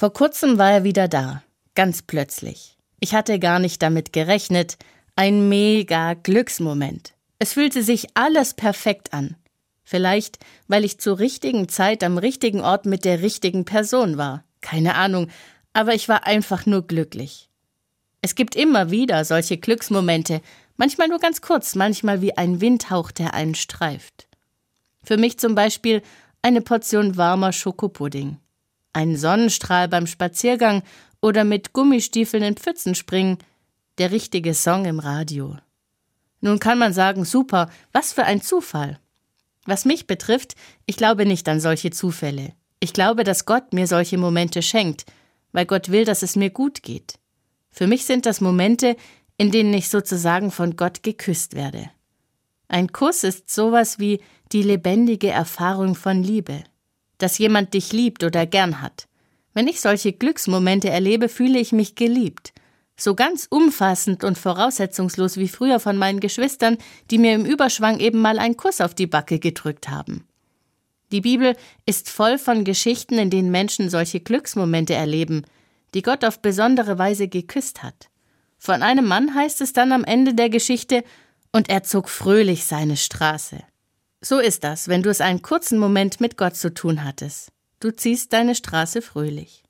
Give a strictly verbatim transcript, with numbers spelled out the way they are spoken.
Vor kurzem war er wieder da, ganz plötzlich. Ich hatte gar nicht damit gerechnet. Ein mega Glücksmoment. Es fühlte sich alles perfekt an. Vielleicht, weil ich zur richtigen Zeit am richtigen Ort mit der richtigen Person war. Keine Ahnung, aber ich war einfach nur glücklich. Es gibt immer wieder solche Glücksmomente, manchmal nur ganz kurz, manchmal wie ein Windhauch, der einen streift. Für mich zum Beispiel eine Portion warmer Schokopudding, ein Sonnenstrahl beim Spaziergang oder mit Gummistiefeln in Pfützen springen, der richtige Song im Radio. Nun kann man sagen, super, was für ein Zufall. Was mich betrifft, ich glaube nicht an solche Zufälle. Ich glaube, dass Gott mir solche Momente schenkt, weil Gott will, dass es mir gut geht. Für mich sind das Momente, in denen ich sozusagen von Gott geküsst werde. Ein Kuss ist sowas wie die lebendige Erfahrung von Liebe, dass jemand dich liebt oder gern hat. Wenn ich solche Glücksmomente erlebe, fühle ich mich geliebt. So ganz umfassend und voraussetzungslos wie früher von meinen Geschwistern, die mir im Überschwang eben mal einen Kuss auf die Backe gedrückt haben. Die Bibel ist voll von Geschichten, in denen Menschen solche Glücksmomente erleben, die Gott auf besondere Weise geküsst hat. Von einem Mann heißt es dann am Ende der Geschichte, und er zog fröhlich seine Straße. So ist das, wenn du es einen kurzen Moment mit Gott zu tun hattest. Du ziehst deine Straße fröhlich.